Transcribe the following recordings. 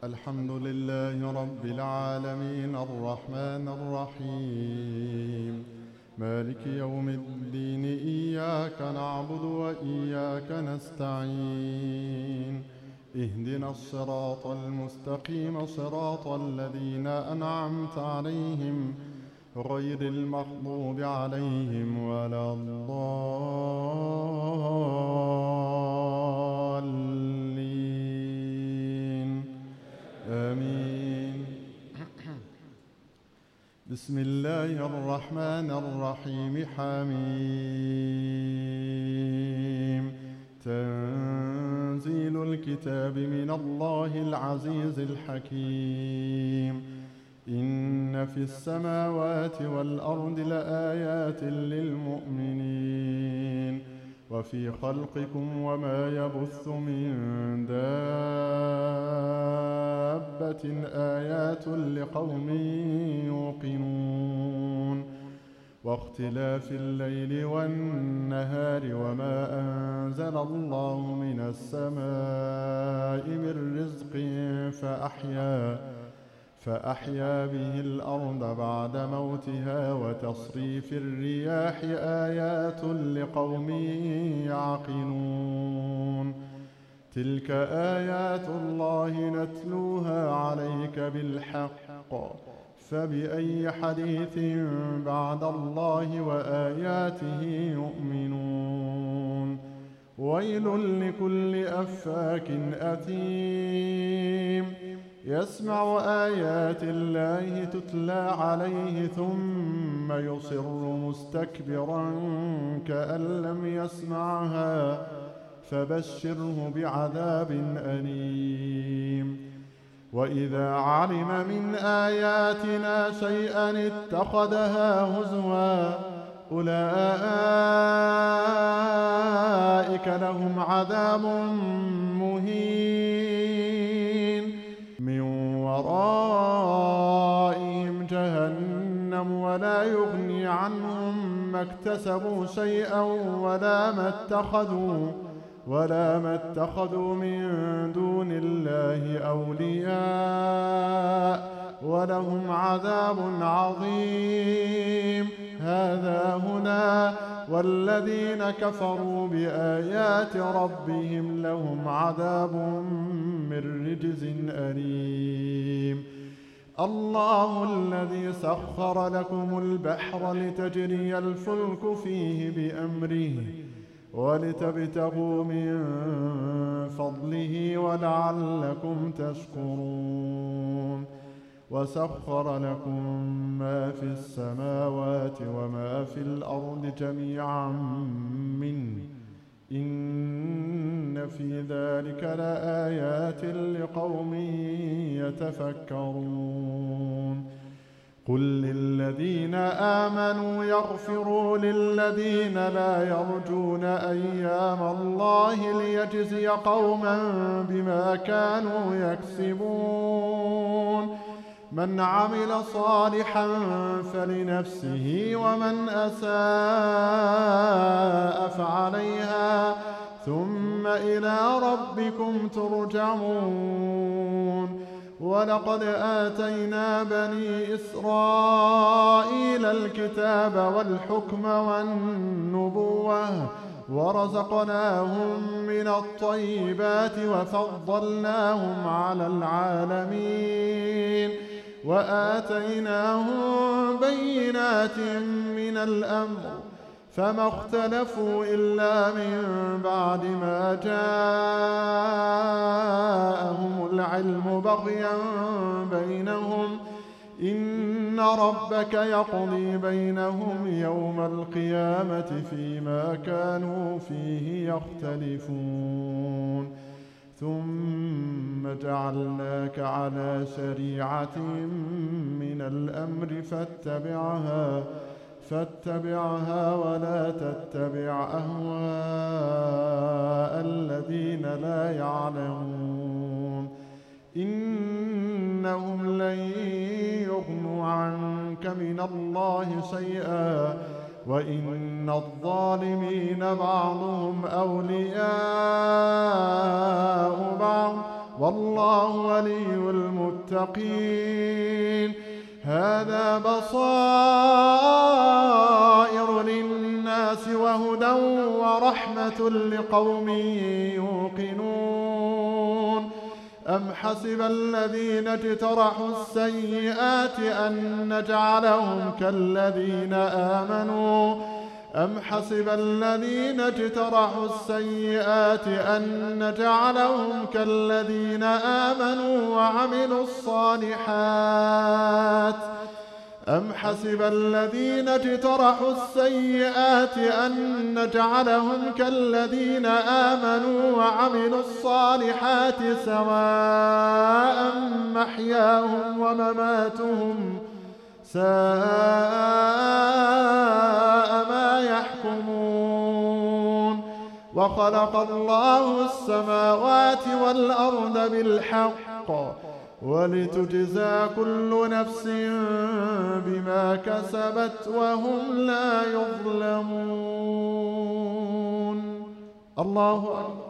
الحمد لله رب العالمين الرحمن الرحيم مالك يوم الدين إياك نعبد وإياك نستعين اهدنا الصراط المستقيم صراط الذين أنعمت عليهم غير المغضوب عليهم ولا الضالين آمين. بسم الله الرحمن الرحيم حميم تنزيل الكتاب من الله العزيز الحكيم إن في السماوات والأرض لآيات للمؤمنين وفي خلقكم وما يبث من دابة آيات لقوم يوقنون واختلاف الليل والنهار وما أنزل الله من السماء من رزق فأحيا به الأرض بعد موتها وتصريف الرياح آيات لقوم يعقلون تلك آيات الله نتلوها عليك بالحق فبأي حديث بعد الله وآياته يؤمنون ويل لكل أفاك أثيم يسمع آيات الله تتلى عليه ثم يصر مستكبرا كأن لم يسمعها فبشره بعذاب أليم وإذا علم من آياتنا شيئا اتخذها هزوا أولئك لهم عذاب مهين من ورائهم جهنم ولا يغني عنهم ما اكتسبوا شيئا ولا ما اتخذوا من دون الله أولياء ولهم عذاب عظيم هذا هنا والذين كفروا بآيات ربهم لهم عذاب من رجز أليم الله الذي سخر لكم البحر لتجري الفلك فيه بأمره ولتبتغوا من فضله ولعلكم تشكرون وسخر لكم ما في السماوات وما في الأرض جميعا منه إن في ذلك لآيات لقوم يتفكرون قل للذين آمنوا يغفروا للذين لا يرجون أيام الله ليجزي قوما بما كانوا يكسبون من عمل صالحا فلنفسه ومن أساء فعليها ثم إلى ربكم ترجعون ولقد آتينا بني إسرائيل الكتاب والحكم والنبوة ورزقناهم من الطيبات وفضلناهم على العالمين وآتيناهم بينات من الأمر فما اختلفوا إلا من بعد ما جاءهم العلم بغيا بينهم إن ربك يقضي بينهم يوم القيامة فيما كانوا فيه يختلفون ثم جعلناك على شريعة من الأمر فاتبعها ولا تتبع أهواء الذين لا يعلمون إنهم لن يغنوا عنك من الله شيئا وإن الظالمين بعضهم أولياء بعض والله ولي المتقين. هذا بصائر للناس وهدى ورحمة لقوم يوقنون. أم حسب الذين اجترحوا السيئات أن نجعلهم كالذين آمنوا حسب الذين اجترحوا السيئات أن نجعلهم كالذين آمنوا وعملوا الصالحات حسب الذين اجترحوا السيئات أن نجعلهم كالذين آمنوا وعملوا الصالحات سواء محياهم ومماتهم ساء ما يحكمون. وخلق الله السماوات والأرض بالحق ولتجزى كل نفس بما كسبت وهم لا يظلمون. الله أكبر.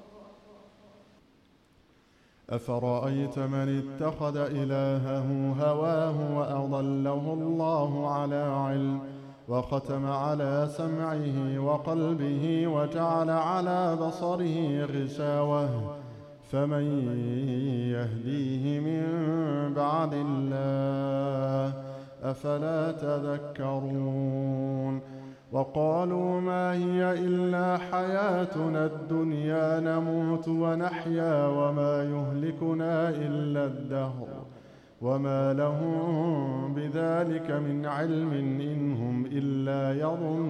أفرأيت من اتخذ إلهه هواه وأضله الله على علم وختم على سمعه وقلبه وجعل على بصره غشاوة فمن يهديه من بعد الله أفلا تذكرون. وقالوا ما هي إلا حياتنا الدنيا نموت ونحيا وما يهلكنا إلا الدهر وما لهم بذلك من علم إن هم إلا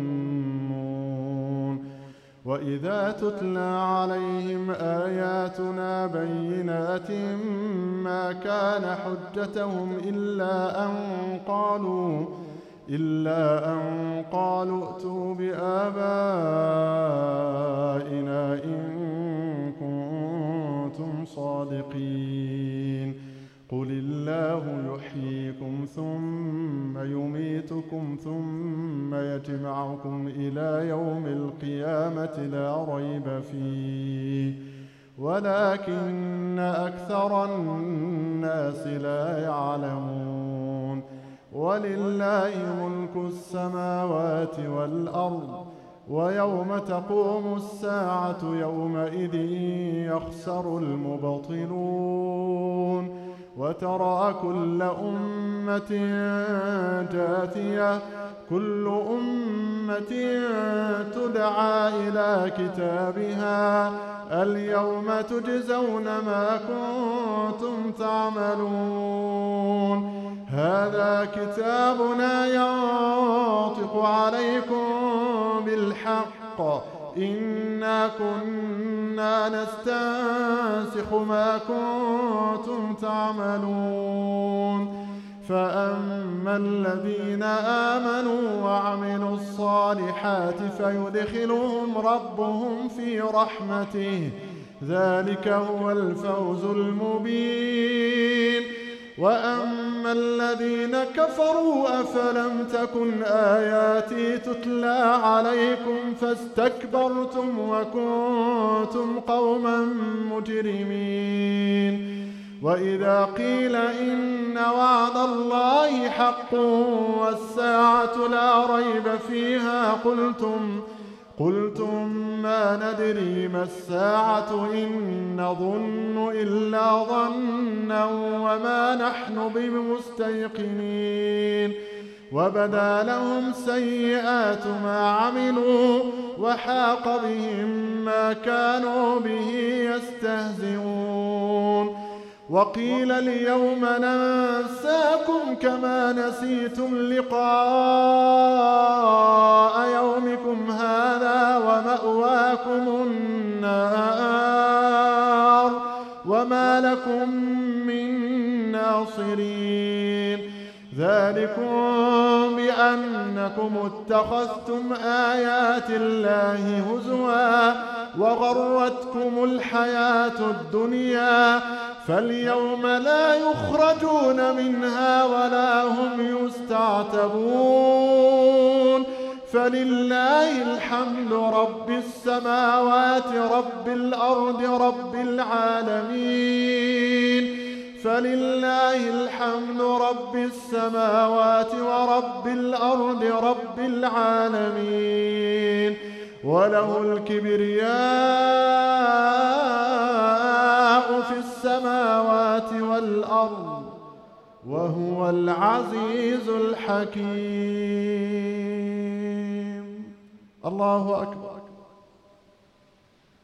يظنون. وإذا تتلى عليهم آياتنا بينات ما كان حجتهم إلا أن قالوا ائتوا بآبائنا إن كنتم صادقين. قل الله يحييكم ثم يميتكم ثم يجمعكم إلى يوم القيامة لا ريب فيه ولكن أكثر الناس لا يعلمون. ولله ملك السماوات والأرض ويوم تقوم الساعة يومئذ يخسر المبطلون. وترى كل أمة جاثية كل أمة تدعى إلى كتابها اليوم تجزون ما كنتم تعملون. هذا كتابنا ينطق عليكم بالحق إنا كنا نستنسخ ما كنتم تعملون. فأما الذين آمنوا وعملوا الصالحات فيدخلهم ربهم في رحمته ذلك هو الفوز المبين. وأما الذين كفروا أفلم تكن آياتي تتلى عليكم فاستكبرتم وكنتم قوما مجرمين. وإذا قيل إن وعد الله حق والساعة لا ريب فيها قلتم ما ندري ما الساعة إن نظن إلا ظنا وما نحن بمستيقنين. وبدا لهم سيئات ما عملوا وحاق بهم ما كانوا به يستهزئون. وقيل اليوم ننساكم كما نسيتم لقاء يومكم هذا ومأواكم النار وما لكم من ناصرين. ذلكم بأنكم اتخذتم آيات الله هزوا وغرتكم الحياة الدنيا فاليوم لا يخرجون منها ولا هم يستعتبون. فلله الحمد رب السماوات رب الأرض رب العالمين فلله الحمد رب السماوات ورب الأرض رب العالمين وله الكبرياء في السماوات والأرض وهو العزيز الحكيم. الله أكبر.